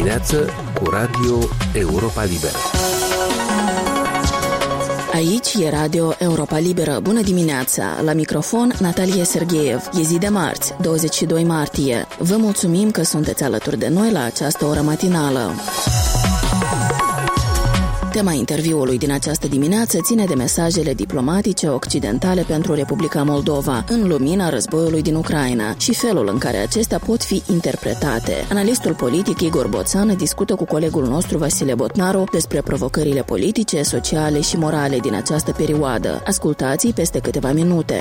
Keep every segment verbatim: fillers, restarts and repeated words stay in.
dimineață cu Radio Europa Liberă. Aici e Radio Europa Liberă. Bună dimineața! La microfon, Natalia Sergeev. E zi de marți, douăzeci și doi martie. Vă mulțumim că sunteți alături de noi la această oră matinală. Tema interviului din această dimineață ține de mesajele diplomatice occidentale pentru Republica Moldova în lumina războiului din Ucraina și felul în care acestea pot fi interpretate. Analistul politic Igor Boțan discută cu colegul nostru Vasile Botnaru despre provocările politice, sociale și morale din această perioadă. Ascultați-i peste câteva minute.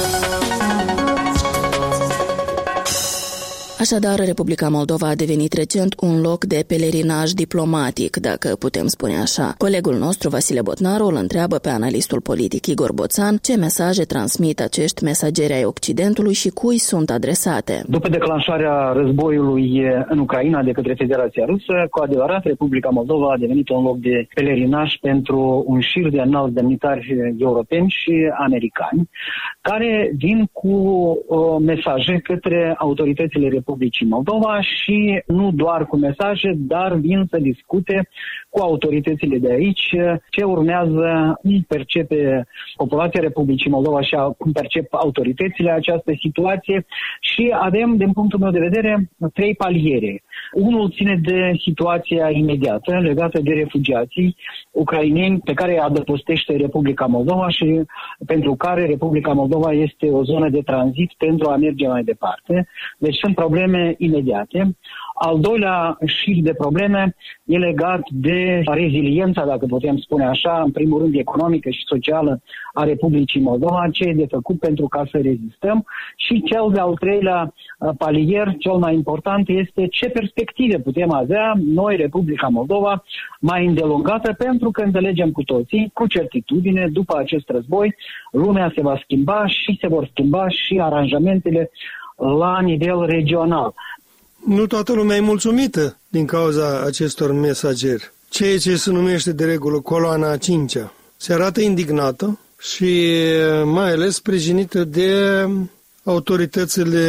Așadar, Republica Moldova a devenit recent un loc de pelerinaj diplomatic, dacă putem spune așa. Colegul nostru, Vasile Botnaru, îl întreabă pe analistul politic Igor Boțan ce mesaje transmit acești mesageri ai Occidentului și cui sunt adresate. După declanșarea războiului în Ucraina de către Federația Rusă, cu adevărat, Republica Moldova a devenit un loc de pelerinaj pentru un șir de înalți demnitari europeni și americani, care vin cu uh, mesaje către autoritățile Republicii Republicii Moldova și nu doar cu mesaje, dar vin să discute cu autoritățile de aici ce urmează, cum percepe populația Republicii Moldova și cum percep autoritățile această situație și avem, din punctul meu de vedere, trei paliere. Unul ține de situația imediată legată de refugiații ucraineni pe care adăpostește Republica Moldova și pentru care Republica Moldova este o zonă de tranzit pentru a merge mai departe. Deci sunt probleme imediate. Al doilea șir de probleme e legat de reziliența, dacă putem spune așa, în primul rând economică și socială a Republicii Moldova, ce e de făcut pentru ca să rezistăm. Și cel de-al treilea palier, cel mai important, este ce perspective putem avea noi, Republica Moldova, mai îndelungată, pentru că înțelegem cu toții, cu certitudine, după acest război, lumea se va schimba și se vor schimba și aranjamentele la nivel regional. Nu toată lumea e mulțumită din cauza acestor mesageri. Ceea ce se numește de regulă coloana a cincea se arată indignată și mai ales sprijinită de autoritățile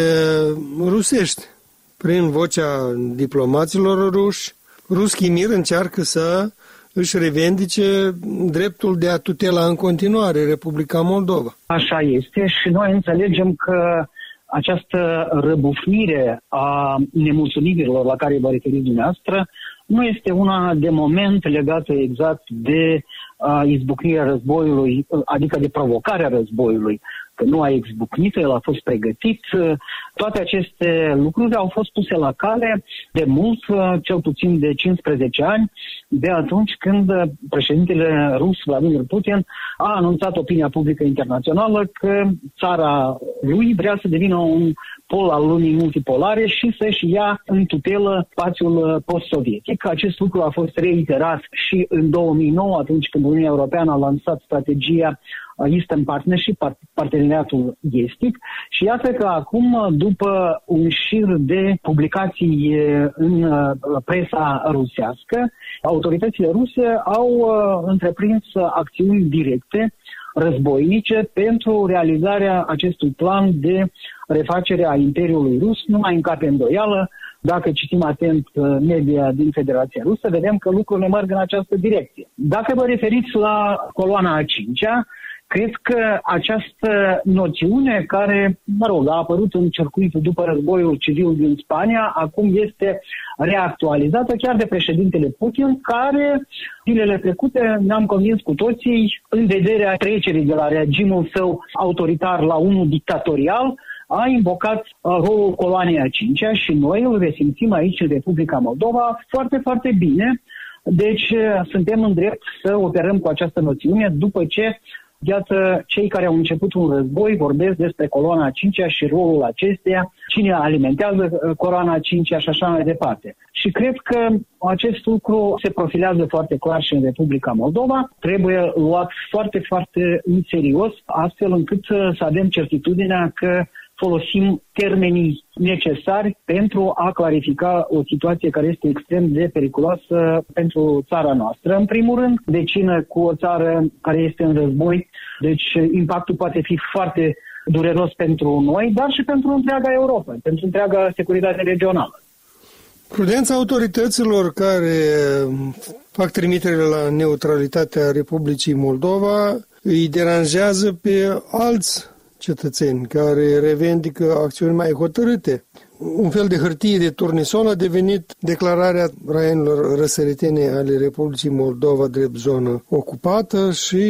rusești. Prin vocea diplomaților ruși, Ruski Mir încearcă să își revendice dreptul de a tutela în continuare Republica Moldova. Așa este și noi înțelegem că această răbufnire a nemulțumirilor la care vă referiți dumneavoastră nu este una de moment legată exact de uh, izbucnirea războiului, adică de provocarea războiului, că nu a izbucnit, el a fost pregătit. Toate aceste lucruri au fost puse la cale de mult, cel puțin de cincisprezece ani, de atunci când președintele rus Vladimir Putin a anunțat opinia publică internațională că țara lui vrea să devină un pol al lumii multipolare și să-și ia în tutelă spațiul post-sovietic. Acest lucru a fost reiterat și în două mii nouă, atunci când Uniunea Europeană a lansat strategia Eastern Partnership, parteneriatul estic, și iată că acum, după un șir de publicații în presa rusească, autoritățile ruse au întreprins acțiuni directe, războinice, pentru realizarea acestui plan de refacere a Imperiului Rus. Nu mai încape îndoială. Dacă citim atent media din Federația Rusă, vedem că lucrurile merg în această direcție. Dacă vă referiți la coloana a cincea, cred că această noțiune care, mă rog, a apărut în circuitul după războiul civil din Spania, acum este reactualizată chiar de președintele Putin, care zilele trecute ne-am convins cu toții, în vederea trecerii de la regimul său autoritar la unul dictatorial, a invocat rolul coloanei a cincea și noi îl resimțim aici în Republica Moldova foarte, foarte bine. Deci suntem în drept să operăm cu această noțiune după ce, iată, cei care au început un război vorbesc despre coloana a cincea și rolul acesteia, cine alimentează coloana a cincea și așa mai departe. Și cred că acest lucru se profilează foarte clar și în Republica Moldova. Trebuie luat foarte, foarte în serios, astfel încât să avem certitudinea că folosim termenii necesari pentru a clarifica o situație care este extrem de periculoasă pentru țara noastră. În primul rând, vecină cu o țară care este în război, deci impactul poate fi foarte dureros pentru noi, dar și pentru întreaga Europa, pentru întreaga securitate regională. Prudența autorităților care fac trimitere la neutralitatea Republicii Moldova îi deranjează pe alți cetățeni care revendică acțiuni mai hotărâte. Un fel de hârtie de turnisol a devenit declararea raienilor răsăritene ale Republicii Moldova drept zonă ocupată și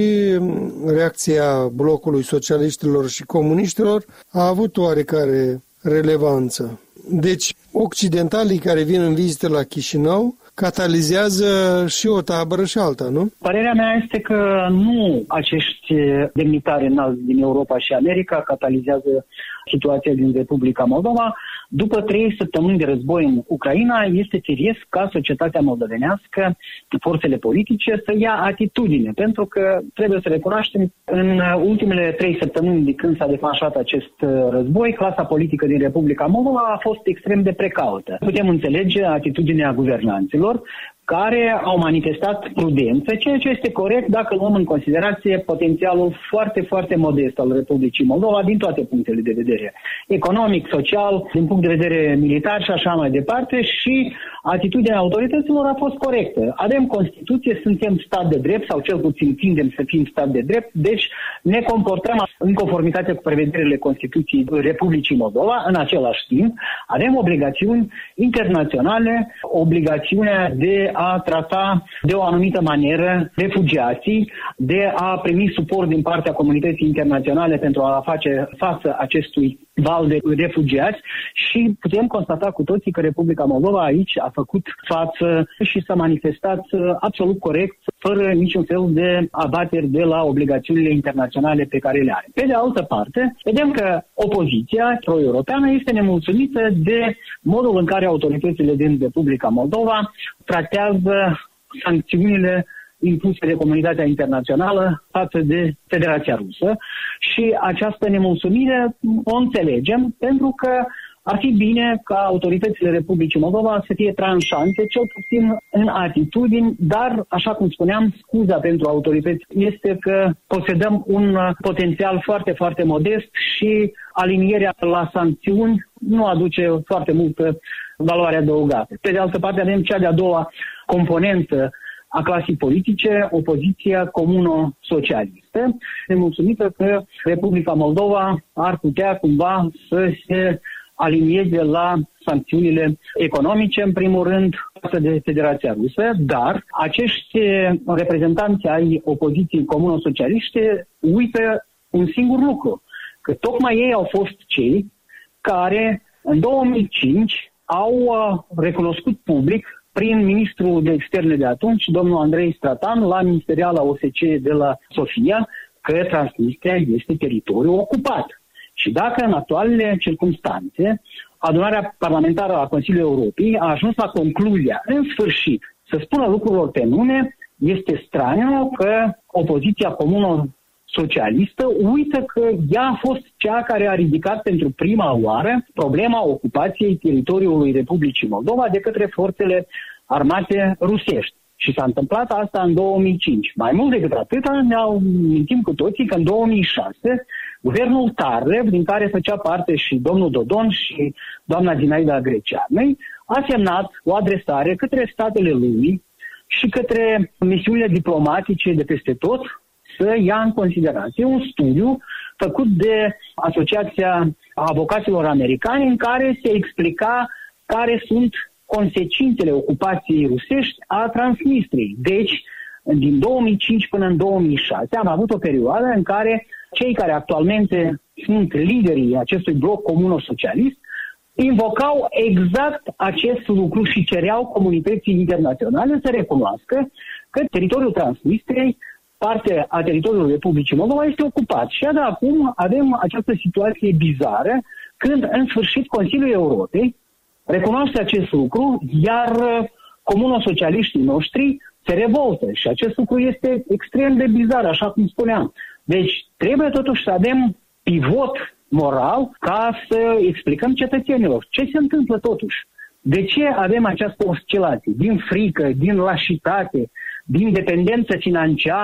reacția blocului socialiștilor și comuniștilor a avut oarecare relevanță. Deci, occidentalii care vin în vizită la Chișinău catalizează și o tabără și alta, nu? Părerea mea este că nu acești demnitari înalți din Europa și America catalizează situația din Republica Moldova. După trei săptămâni de război în Ucraina, este firesc ca societatea moldovenească, forțele politice, să ia atitudine, pentru că trebuie să recunoaștem, în ultimele trei săptămâni de când s-a declanșat acest război, clasa politică din Republica Moldova a fost extrem de precaută. Putem înțelege atitudinea guvernanților, care au manifestat prudență, ceea ce este corect dacă luăm în considerație potențialul foarte, foarte modest al Republicii Moldova din toate punctele de vedere. Economic, social, din punct de vedere militar și așa mai departe, și atitudinea autorităților a fost corectă. Avem Constituție, suntem stat de drept, sau cel puțin tindem să fim stat de drept, deci ne comportăm în conformitate cu prevederile Constituției Republicii Moldova. În același timp, avem obligațiuni internaționale, obligațiunea de a trata de o anumită manieră refugiații, de a primi suport din partea comunității internaționale pentru a face față acestui val de refugiați, și putem constata cu toții că Republica Moldova aici a făcut față și s-a manifestat absolut corect, fără niciun fel de abateri de la obligațiunile internaționale pe care le are. Pe de altă parte, vedem că opoziția pro-europeană este nemulțumită de modul în care autoritățile din Republica Moldova tratează sancțiunile impuse de comunitatea internațională față de Federația Rusă, și această nemulțumire o înțelegem, pentru că ar fi bine ca autoritățile Republicii Moldova să fie tranșante, cel puțin în atitudini, dar, așa cum spuneam, scuza pentru autorități este că posedăm un potențial foarte, foarte modest și alinierea la sancțiuni nu aduce foarte multă valoare adăugată. Pe de altă parte, avem cea de-a doua componentă a clasei politice, opoziția comuno-socialistă, nemulțumită că Republica Moldova ar putea cumva să se alinieze la sancțiunile economice, în primul rând, față de Federația Rusă, dar acești reprezentanți ai opoziției comuno-socialiste uită un singur lucru, că tocmai ei au fost cei care în două mii cinci au recunoscut public prin ministrul de externe de atunci, domnul Andrei Stratan, la ministeriala O S C E de la Sofia, că Transnistria este teritoriu ocupat. Și dacă în actualele circumstanțe adunarea parlamentară a Consiliului Europei a ajuns la concluzia, în sfârșit, să spună lucrurilor pe nume, este straniu că opoziția comună-socialistă uită că ea a fost cea care a ridicat pentru prima oară problema ocupației teritoriului Republicii Moldova de către forțele armate rusești. Și s-a întâmplat asta în două mii cinci. Mai mult decât atât, ne-au mintim cu toții că în două mii șase, guvernul Tarlev, din care făcea parte și domnul Dodon și doamna Zinaida Greceanei, a semnat o adresare către statele lumii și către misiunile diplomatice de peste tot să ia în considerație un studiu făcut de Asociația Avocaților Americani, în care se explica care sunt consecințele ocupației rusești a Transnistriei. Deci, din două mii cinci până în două mii șase am avut o perioadă în care cei care actualmente sunt liderii acestui bloc comuno-socialist invocau exact acest lucru și cereau comunității internaționale să recunoască că teritoriul Transnistriei, parte a teritoriului Republicii Moldova, este ocupat. Și de acum avem această situație bizară, când în sfârșit Consiliul Europei recunoaște acest lucru, iar comuno-socialiștii noștri se revoltă. Și acest lucru este extrem de bizar, așa cum spuneam. Deci trebuie totuși să avem pivot moral ca să explicăm cetățenilor ce se întâmplă totuși. De ce avem această oscilație? Din frică, din lașitate, din dependență financiară,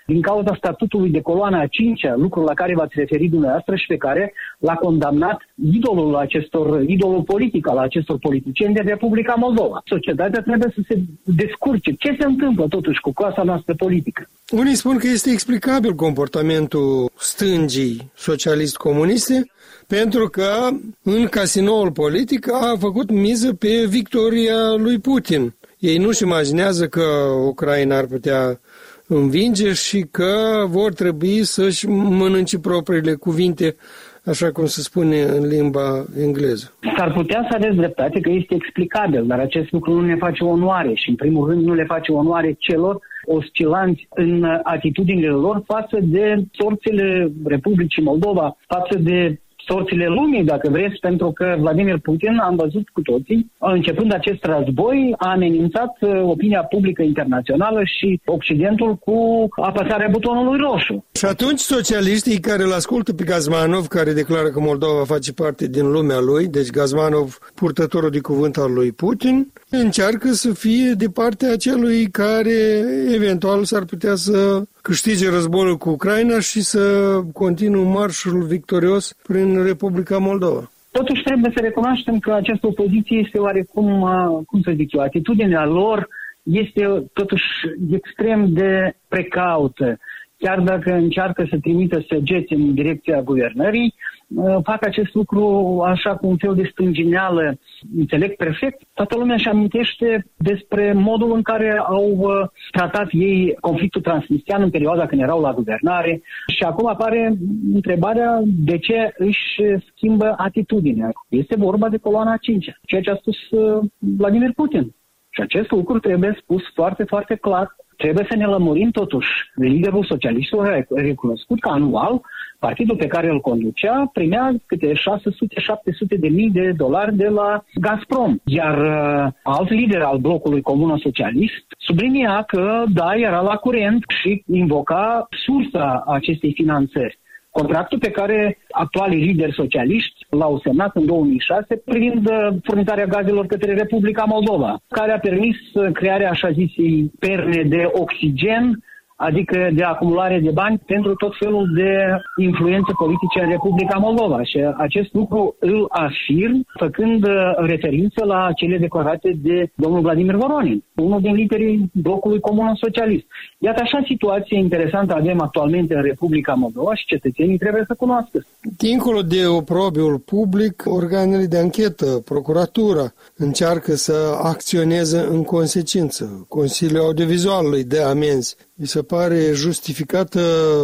din cauza statutului de coloana a cincea, lucru la care v-ați referit dumneavoastră și pe care l-a condamnat idolul acestor, idolul politic al acestor politicieni de Republica Moldova. Societatea trebuie să se descurce. Ce se întâmplă totuși cu clasa noastră politică? Unii spun că este explicabil comportamentul stângii socialist-comuniste, pentru că în casinoul politic a făcut miză pe victoria lui Putin. Ei nu-și imaginează că Ucraina ar putea învinge și că vor trebui să-și mănânce propriile cuvinte, așa cum se spune în limba engleză. S-ar putea să aveți dreptate că este explicabil, dar acest lucru nu ne face onoare și, în primul rând, nu le face onoare celor oscilanți în atitudinile lor față de sorțile Republicii Moldova, față de sorțile lumii, dacă vreți, pentru că Vladimir Putin, am văzut cu toții, începând acest război, a amenințat opinia publică internațională și Occidentul cu apăsarea butonului roșu. Și atunci socialiștii care îl ascultă pe Gazmanov, care declară că Moldova face parte din lumea lui, deci Gazmanov, purtătorul de cuvânt al lui Putin, încearcă să fie de partea celui care eventual s-ar putea să câștige războiul cu Ucraina și să continue marșul victorios prin Republica Moldova. Totuși trebuie să recunoaștem că această opoziție este oarecum, cum să zic eu, atitudinea lor este totuși extrem de precaută. Chiar dacă încearcă să trimită săgeți în direcția guvernării, fac acest lucru așa cu un fel de stângineală, înțeleg perfect. Toată lumea își amintește despre modul în care au tratat ei conflictul transnistrian în perioada când erau la guvernare și acum apare întrebarea de ce își schimbă atitudinea. Este vorba de coloana a cincea, ceea ce a spus Vladimir Putin. Și acest lucru trebuie spus foarte, foarte clar. Trebuie să ne lămurim totuși. Liderul socialiștilor a recunoscut că anual partidul pe care îl conducea primea câte șase sute șapte sute de mii de dolari de la Gazprom. Iar uh, alt lider al blocului comuno-socialist sublinia că da, era la curent și invoca sursa acestei finanțări. Contractul pe care actualii lideri socialiști l-au semnat în două mii șase privind furnizarea gazelor către Republica Moldova, care a permis crearea așa zisei perne de oxigen, adică de acumulare de bani pentru tot felul de influențe politice în Republica Moldova. Și acest lucru îl afirm făcând referință la cele declarate de domnul Vladimir Voronin, unul din liderii blocului comuno-socialist. Iată așa situație interesantă avem actualmente în Republica Moldova și cetățenii trebuie să cunoască. Dincolo de oprobiul public, organele de anchetă, procuratura, încearcă să acționeze în consecință. Consiliul Audiovizualului dă amenzi. Mi se pare justificată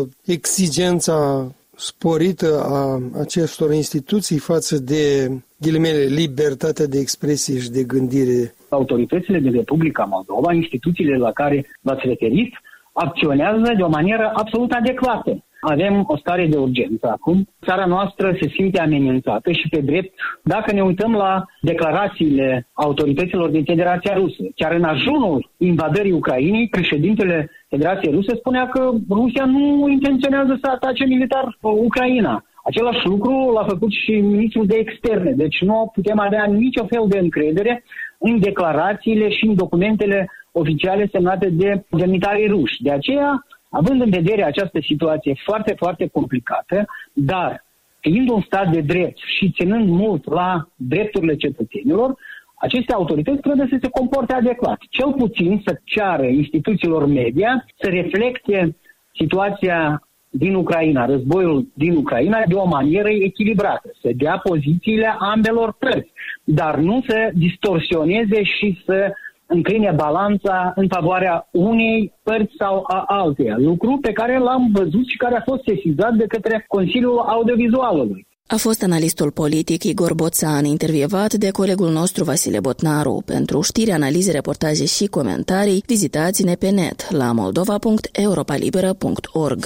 exigența sporită a acestor instituții față de, ghilimele, libertatea de expresie și de gândire. Autoritățile din Republica Moldova, instituțiile la care v-ați referit, acționează de o manieră absolut adecvată. Avem o stare de urgență acum. Țara noastră se simte amenințată și pe drept, dacă ne uităm la declarațiile autorităților din Federația Rusă, chiar în ajunul invadării Ucrainei, președintele Federației Ruse spunea că Rusia nu intenționează să atace militar Ucraina. Același lucru l-a făcut și ministrul de externe, deci nu putem avea nicio fel de încredere în declarațiile și în documentele oficiale semnate de demnitarii ruși. De aceea, având în vedere această situație foarte, foarte complicată, dar fiind un stat de drept și ținând mult la drepturile cetățenilor, aceste autorități trebuie să se comporte adecvat. Cel puțin să ceară instituțiilor media să reflecte situația din Ucraina, războiul din Ucraina, de o manieră echilibrată, să dea pozițiile ambelor părți, dar nu să distorsioneze și să încline balanța în favoarea unei părți sau a alteia. Lucru pe care l-am văzut și care a fost sesizat de către Consiliul Audiovizualului. A fost analistul politic Igor Boțan, intervievat de colegul nostru Vasile Botnaru. Pentru știri, analize, reportaje și comentarii, vizitați-ne pe net la moldova punct europa liberă punct org.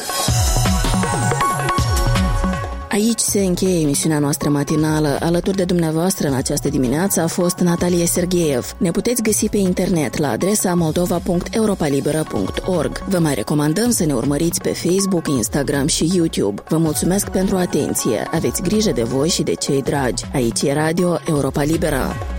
Aici se încheie emisiunea noastră matinală. Alături de dumneavoastră în această dimineață a fost Natalia Sergeev. Ne puteți găsi pe internet la adresa moldova punct europa liberă punct org. Vă mai recomandăm să ne urmăriți pe Facebook, Instagram și YouTube. Vă mulțumesc pentru atenție. Aveți grijă de voi și de cei dragi. Aici e Radio Europa Liberă.